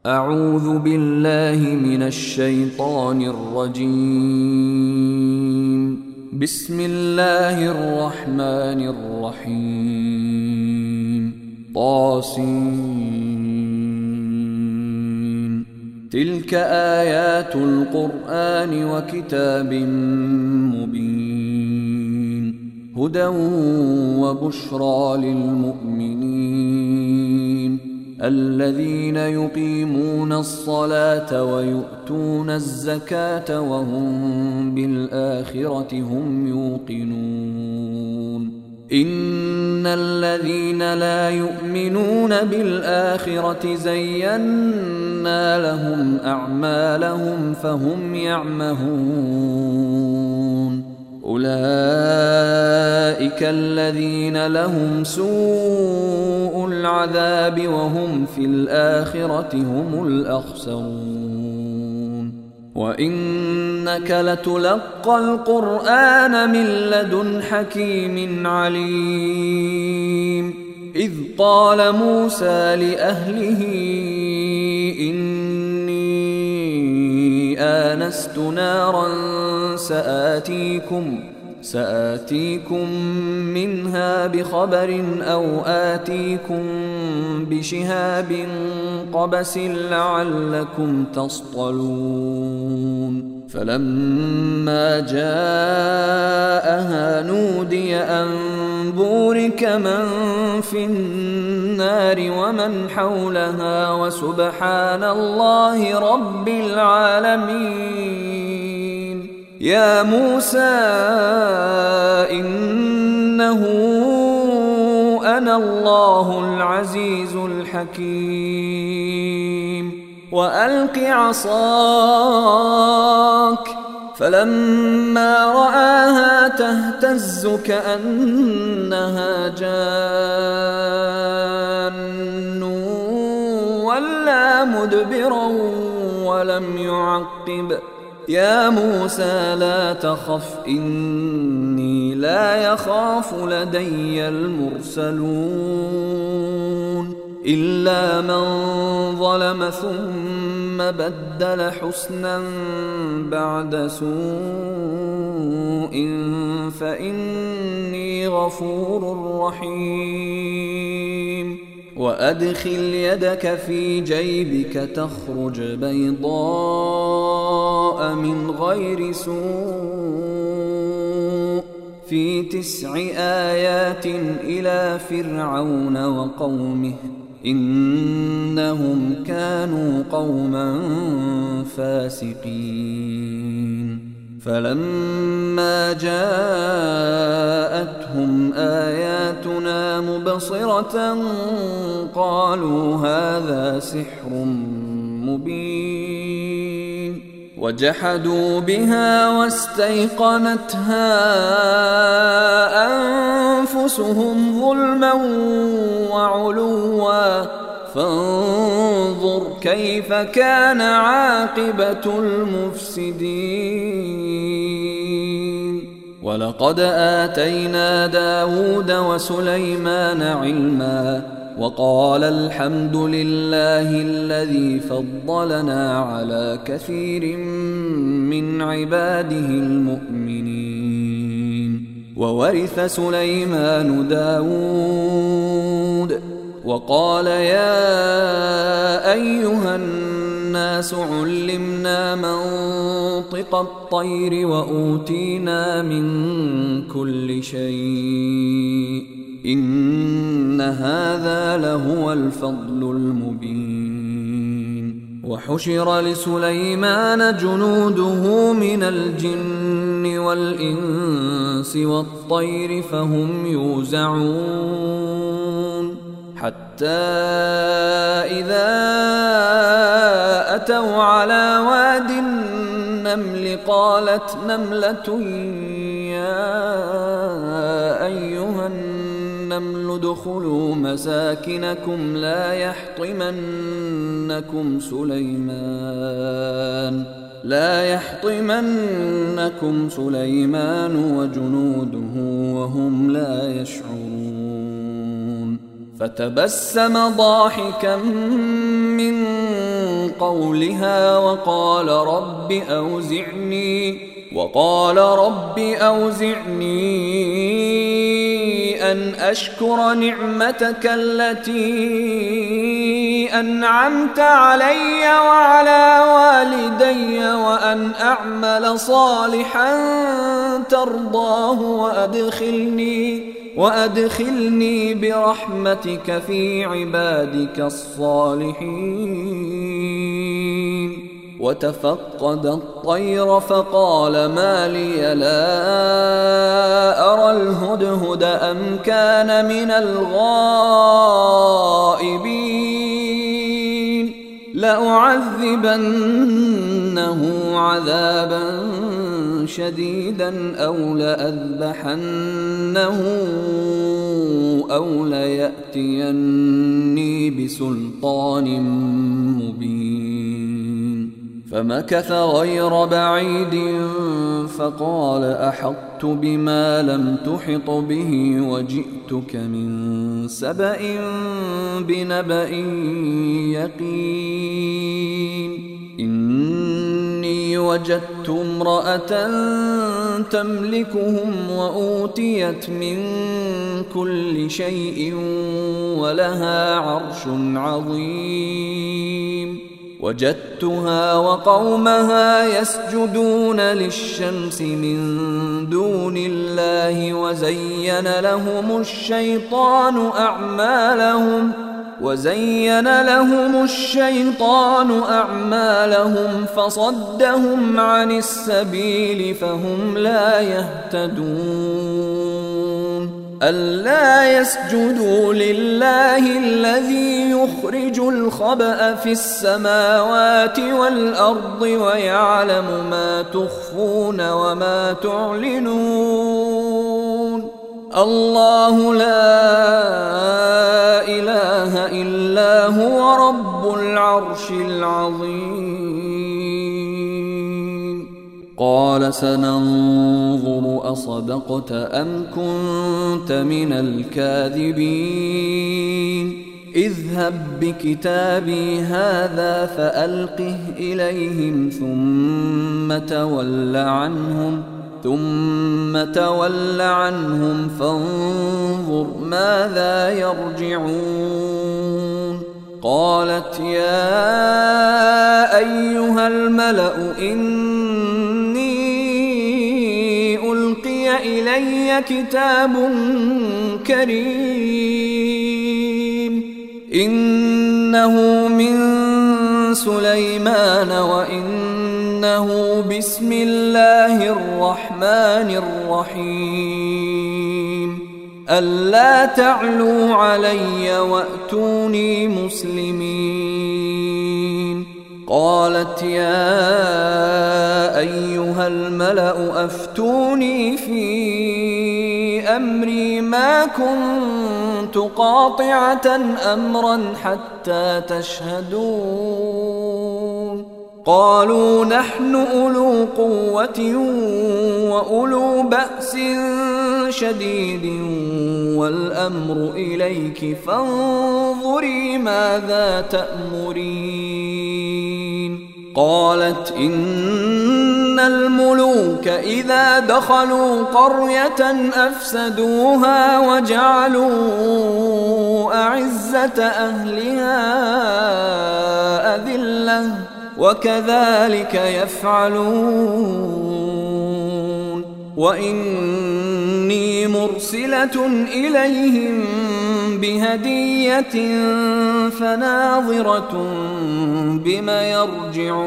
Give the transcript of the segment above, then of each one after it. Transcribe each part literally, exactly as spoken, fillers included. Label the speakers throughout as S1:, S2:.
S1: أعوذ بالله من الشيطان الرجيم. بسم الله الرحمن الرحيم. طاسين. تلك آيات القرآن وكتاب مبين، هدى وبشرى للمؤمنين الذين يقيمون الصلاة ويؤتون الزكاة وهم بالآخرة هم يوقنون. إن الذين لا يؤمنون بالآخرة زينا لهم أعمالهم فهم يعمهون. أولئك الذين لهم سوء العذاب وهم في الآخرة هم الأخسرون. وإنك لتلقى القرآن من لدن حكيم عليم. إذ قال موسى لأهله إني آنست نارا سآتيكم سآتيكم منها بخبر أو آتيكم بشهاب قبس لعلكم تصطلون. فلما جاءها نودي أن بورك من في النار ومن حولها وسبحان الله رب العالمين. يا موسى إنه أنا الله العزيز الحكيم. وألق عصاك. فلما رآها تهتز كأنها جان ولا مدبرا ولم يعقب. يا موسى لا تخف إني لا يخاف لدي المرسلون إلا من ظلم ثم بدل حسنا بعد سوء فإني غفور رحيم. وأدخل يدك في جيبك تخرج بيضاء من غير سوء في تسع آيات إلى فرعون وقومه إنهم كانوا قوما فاسقين. فلما جاءتهم آياتنا مبصرة قالوا هذا سحر مبين. وجحدوا بها واستيقنتها أنفسهم ظلما وعلوا فانظر كيف كان عاقبة المفسدين. ولقد آتينا داود وسليمان علما وقال الحمد لله الذي فضلنا على كثير من عباده المؤمنين. وورث سليمان داود وقال يا أيها الناس علمنا منطق الطير وأوتينا من كل شيء إن هذا لهو الفضل المبين. وحشر لسليمان جنوده من الجن والإنس والطير فهم يوزعون حتى إذا أتوا على واد النمل قالت نملة يا أيها النمل ادخلوا مساكنكم لا يحطمنكم سليمان لا يحطمنكم سليمان وجنوده وهم لا يشعرون. فتبسم ضاحكا من قولها وقال رب أوزعني وقال رب أوزعني أن أشكر نعمتك التي أنعمت علي وعلى والدي وأن أعمل صالحا ترضاه وأدخلني وأدخلني برحمتك في عبادك الصالحين. وتفقد الطير فقال ما لي لا أرى الهدهد أم كان من الغائبين لأعذبنه عذابا شديدا أو لأذبحنه أو ليأتيني بسلطان مبين. فمكث غير بعيد فقال أحطت بما لم تحط به وجئتك من سبأ بنبأ يقين. إني وجدت امرأة تملكهم وأوتيت من كل شيء ولها عرش عظيم. وجدتها وقومها يسجدون للشمس من دون الله وزين لهم الشيطان أعمالهم وزين لهم الشيطان أعمالهم فصدهم عن السبيل فهم لا يهتدون. ألا يسجدوا لله الذي يخرج الخبأ في السماوات والأرض ويعلم ما تخفون وما تعلنون. الله لا إله إلا هو رب العرش العظيم. قال سننظر أصدقت أم كنت من الكاذبين. اذهب بكتابي هذا فألقه إليهم ثم تول عنهم ثم تول عنهم فانظر ماذا يرجعون. قالت يا أيها الملأ إني ألقي إلي كتاب كريم إنه من سليمان وإنه بسم الله الرحمن الرحيم. ألا تعلوا علي وأتوني مسلمين. قالت يا أيها الملأ أفتوني في أمري ما كنت قاطعة أمرا حتى تشهدون. قالوا نحن أولو قوة وأولو بأس شديد والأمر إليك فانظري ماذا تأمرين. قالت إن الملوك إذا دخلوا قرية أفسدوها وجعلوا أعزة أهلها أذلة وكذلك يفعلون. وإني مرسلة إليهم بهدية فناظرة بما يرجع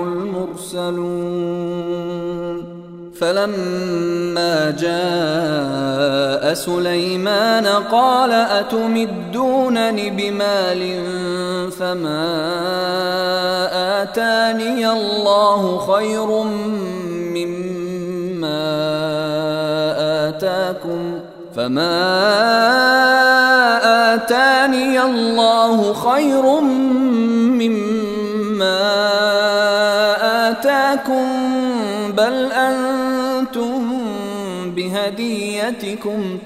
S1: المرسلون. فلما جاء سليمان قال أتمدونني بمال فما آتاني الله خير مما آتاكم فما آتاني الله خير مما آتاكم بل أنتم بهديتكم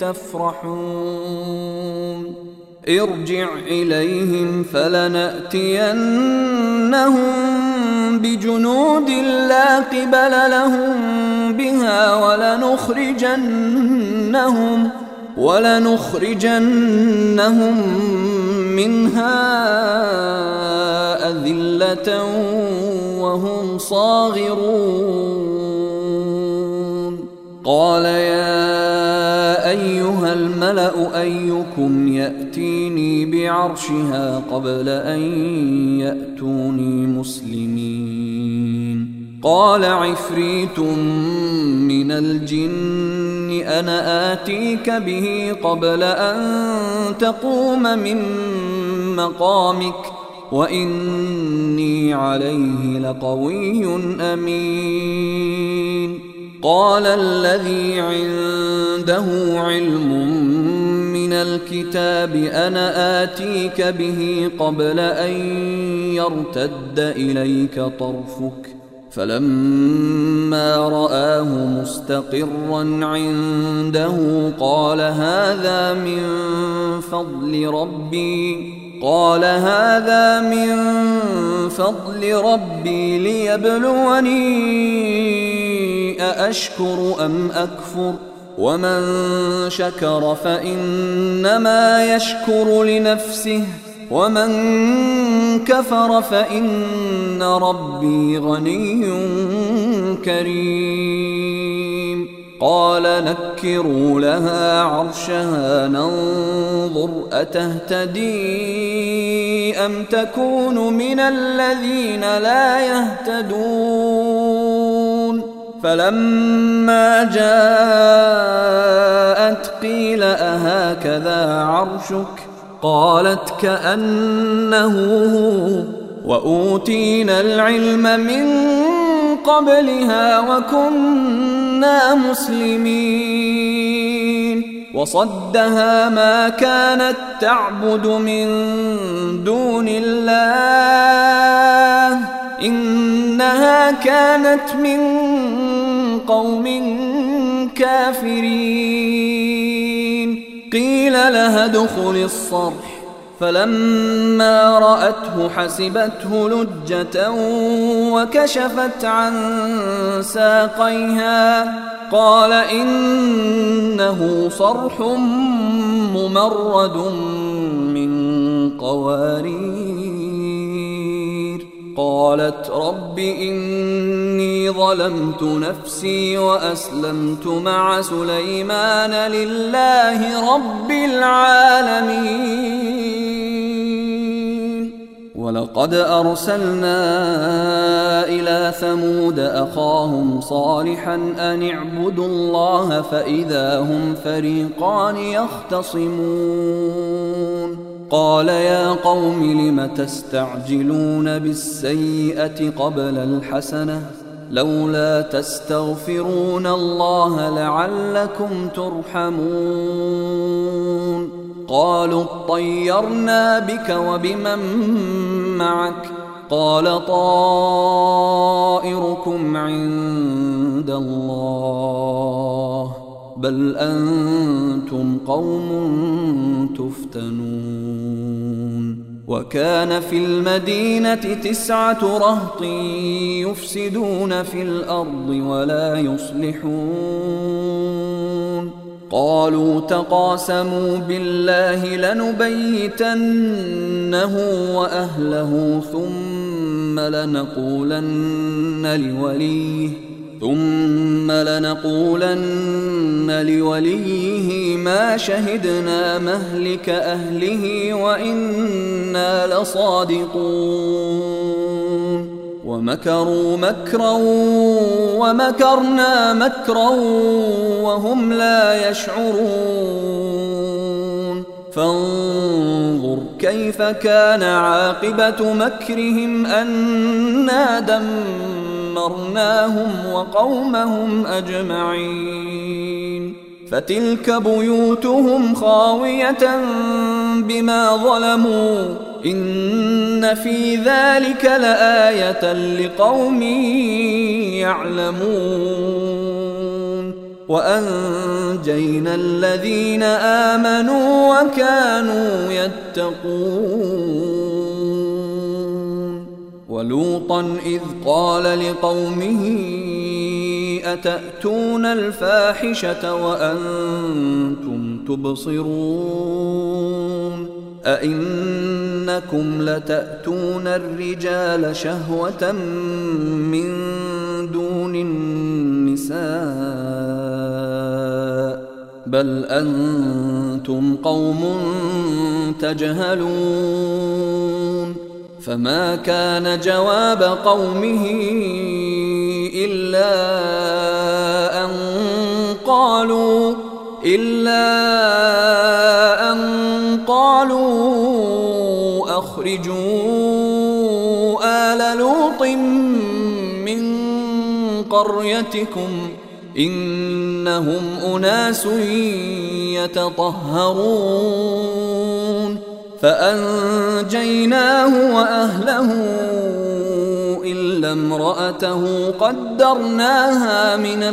S1: تفرحون. ارجع إليهم فلنأتينهم بجنود لا قبل لهم بها ولنخرجنهم ولنخرجنهم منها أذلة وهم صاغرون قال يا أيها الملأ أيكم يأتيني بعرشها قبل أن يأتوني مسلمين قال عفريت من الجن أنا آتيك به قبل أن تقوم من مقامك وإني عليه لقوي أمين قال الذي عنده علم من الكتاب أنا آتيك به قبل أن يرتد إليك طرفك فلما رآه مستقرا عنده قال هذا من فضل ربي قال هذا من فضل ربي ليبلوني أأشكر أم أكفر ومن شكر فإنما يشكر لنفسه ومن كفر فإن ربي غني كريم قال نكروا لها عرشها ننظر أتهتدي أم تكون من الذين لا يهتدون فلما جاءت قيل أهكذا عرشك قالت كأنه هو وأوتينا العلم من قبلها وكنا مسلمين وصدها ما كانت تعبد من دون الله إنها كانت من قوم كافرين قيل لها ادخل الصرح فلما رأته حسبته لجة وكشفت عن ساقيها قال إنه صرح ممرد من قوارير قالت رب إني ظلمت نفسي وأسلمت مع سليمان لله رب العالمين ولقد أرسلنا إلى ثمود أخاهم صالحا أن اعبدوا الله فإذا هم فريقان يختصمون قال يا قوم لم تستعجلون بالسيئة قبل الحسنة لولا تستغفرون الله لعلكم ترحمون قالوا اطيرنا بك وبمن معك قال طائركم عند الله بل أنتم قوم تفتنون وكان في المدينة تسعة رهط يفسدون في الأرض ولا يصلحون قالوا تقاسموا بالله لنبيتنه وأهله ثم لنقولن لوليه ثم لنقولن لوليه ما شهدنا مهلك أهله وإنا لصادقون ومكروا مكرا ومكرنا مكرا وهم لا يشعرون فانظر كيف كان عاقبة مكرهم أنا دمرناهم وقومهم أجمعين فتلك بيوتهم خاوية بما ظلموا إن في ذلك لآية لقوم يعلمون وأنجينا الذين آمنوا وكانوا يتقون ولوطا إذ قال لقومه أتأتون الفاحشة وأنتم تبصرون أئنكم لتأتون الرجال شهوة من دون النساء بل أنتم قوم تجهلون فما كان جواب قومه إلا أن قالوا إلا أن قالوا أخرجوا آل لوط من قريتكم إنهم أناس يتطهرون فأنجيناه وأهله إلا امرأته قدرناها من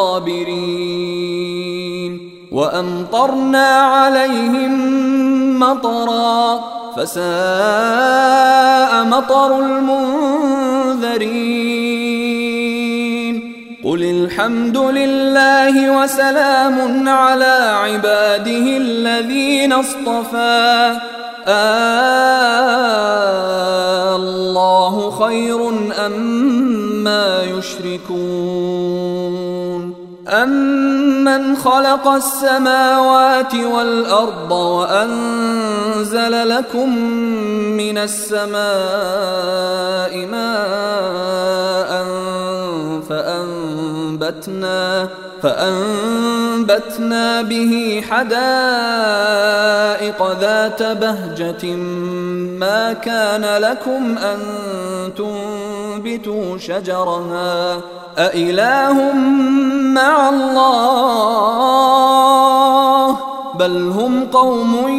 S1: الغابرين وأمطرنا عليهم مطرا فساء مطر المنذرين قل الحمد لله وسلام على عباده الذين اصطفى الله خير أما يشركون أمن خلق السماوات والأرض وأنزل لكم من السماء ماء فأنبتنا فأنبتنا به حدائق ذات بهجة ما كان لكم أن تنبتوا شجرها أإله مع الله بل هم قوم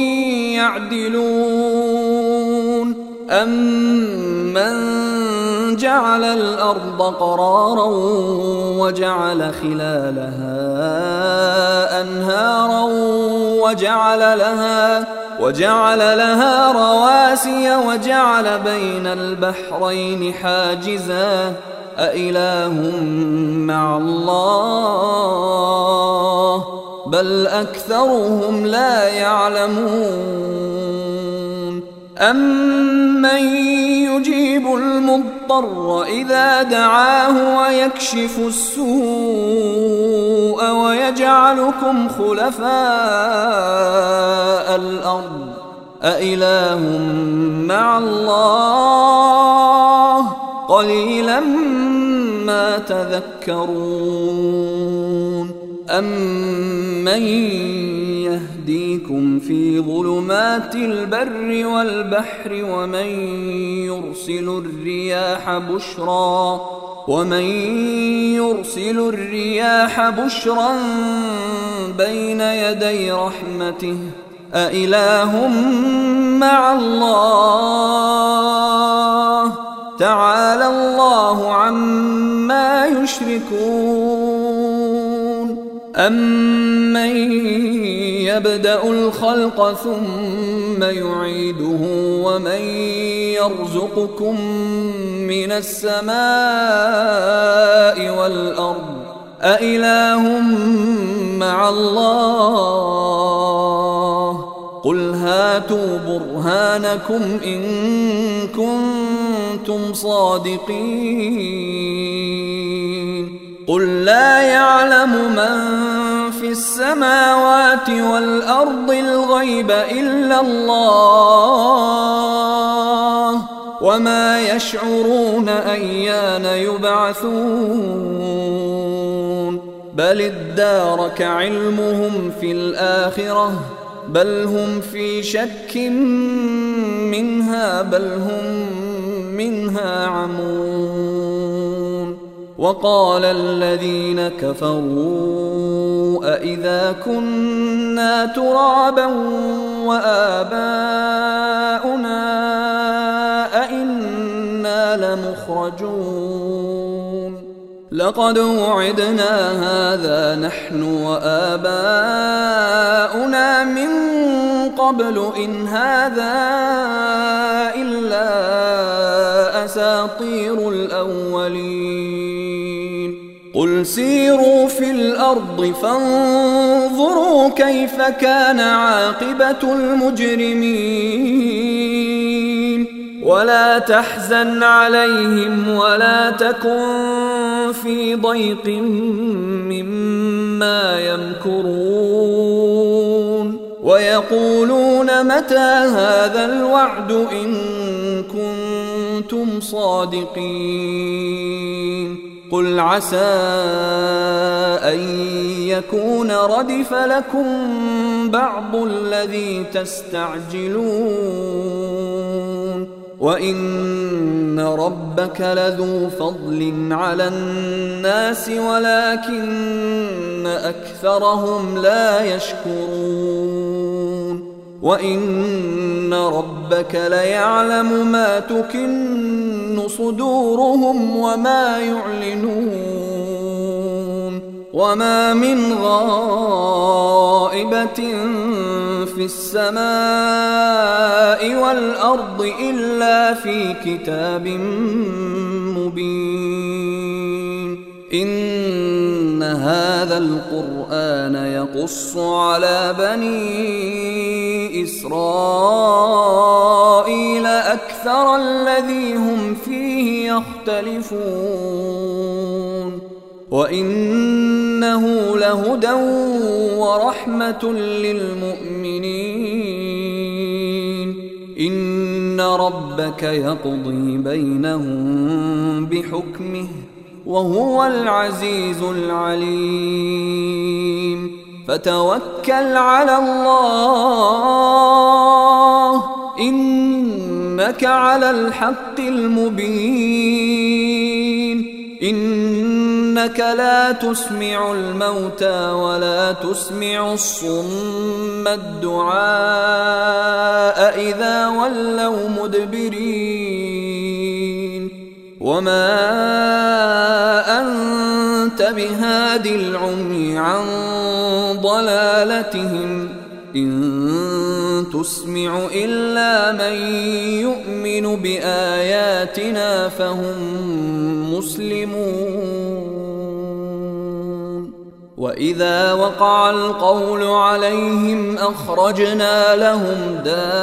S1: يعدلون أمن جعل الأرض قرارا وجعل خلالها أنهارا وجعل لها وجعل لها رواسي وجعل بين البحرين حاجزا أإله مع الله بل أكثرهم لا يعلمون أمن يجيب المضطر إذا دعاه ويكشف السوء ويجعلكم خلفاء الأرض أإله مع الله قليلا ما تذكرون أمن يهديكم في ظلمات البر والبحر ومن يرسل الرياح بشرا ومن يرسل الرياح بشرا بين يدي رحمته أإله مع الله تعالى الله عما يشركون أمن يبدأ الخلق ثم يعيده ومن يرزقكم من السماء والأرض أإله مع الله قل هاتوا برهانكم إن كنتم صادقين قل لا يعلم من في السماوات والأرض الغيب إلا الله وما يشعرون أيان يبعثون بل ادارك علمهم في الآخرة بل هم في شك منها بل هم منها عمون وقال الذين كفروا أإذا كنا ترابا وآباؤنا أإنا لمخرجون لقد وعدنا هذا نحن وآباؤنا من قبل إن هذا إلا أساطير الأولين قل سيروا في الأرض فانظروا كيف كان عاقبة المجرمين ولا تحزن عليهم ولا تكن في ضيق مما يمكرون ويقولون متى هذا الوعد إن كنتم صادقين قل عسى أن يكون ردف لكم بعض الذي تستعجلون وإن ربك لذو فضل على الناس ولكن أكثرهم لا يشكرون وإن ربك ليعلم ما تكن صدورهم وما يعلنون وما من غائبة في السماء والأرض إلا في كتاب مبين إن هذا القرآن يقص على بني إسرائيل أكثر الذي هم فيه يختلفون وإنه لهدى ورحمة للمؤمنين إن ربك يقضي بينهم بحكمه وهو العزيز العليم فتوكل على الله إنك على الحق المبين إنك لا تسمع الموتى ولا تسمع الصم الدعاء إذا ولوا مدبرين وما أنت بهاد العمي عن ضلالتهم إن تسمع إلا من يؤمن بآياتنا فهم مسلمون وإذا وقع القول عليهم أخرجنا لهم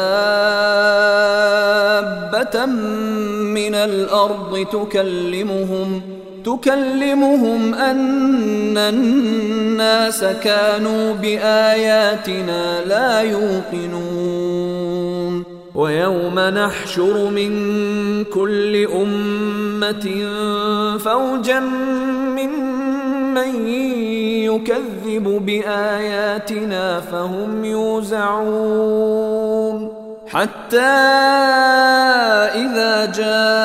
S1: دابة من الأرض تكلمهم تكلمهم أن الناس كانوا بآياتنا لا يوقنون ويوم نحشر من كل أمة فوجا ممن يكذب بآياتنا فهم يوزعون حتى إذا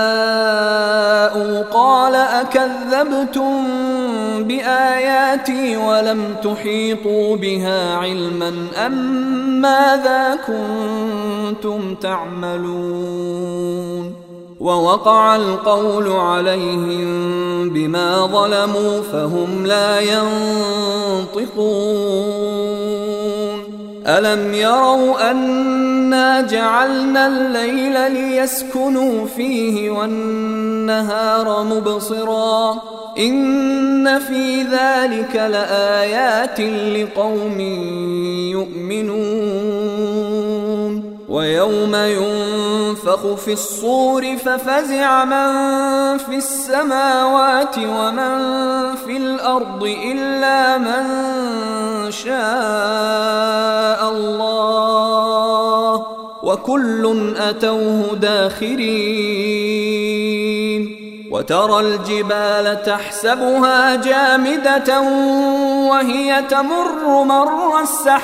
S1: جاءوا قال أكذبتم بآياتي ولم تحيطوا بها علما أم ماذا كنتم تعملون ووقع القول عليهم بما ظلموا فهم لا ينطقون ألم يروا أنا جعلنا الليل ليسكنوا فيه والنهار مبصرا إن في ذلك لآيات لقوم يؤمنون ويوم ينفخ في الصور ففزع من في السماوات ومن في الأرض إلا من شاء الله وكل أتوه داخرين وترى الجبال تحسبها جامدة وهي تمر مر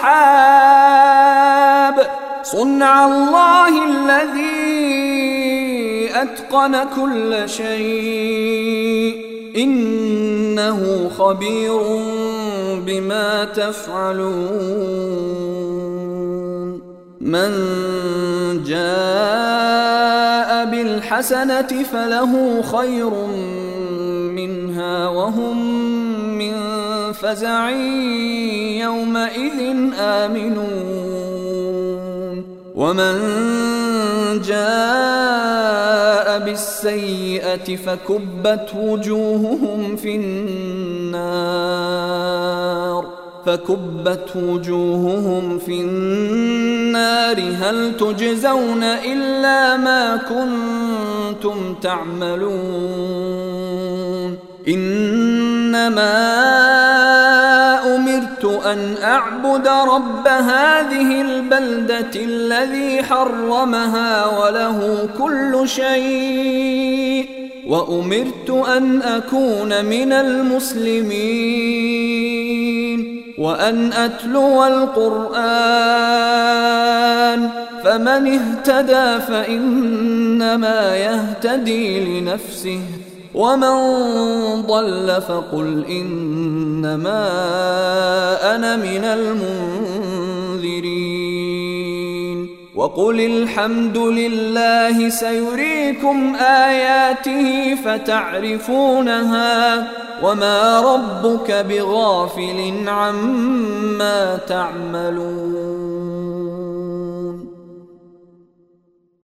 S1: السحاب صنع الله الذي أتقن كل شيء إنه خبير بما تفعلون من جاء بالحسنة فله خير منها وهم من فزع يومئذ آمنون ومن جاء بالسيئة فكبت وجوههم في النار فكبت وجوههم في النار هل تجزون إلا ما كنتم تعملون إنما أمرت أن أعبد رب هذه البلدة الذي حرمها وله كل شيء وأمرت أن أكون من المسلمين وأن أتلو القرآن فمن اهتدى فإنما يهتدي لنفسه ومن ضل فقل إنما أنا من المنذرين وقل الحمد لله سيريكم آياته فتعرفونها وما ربك بغافل عما تعملون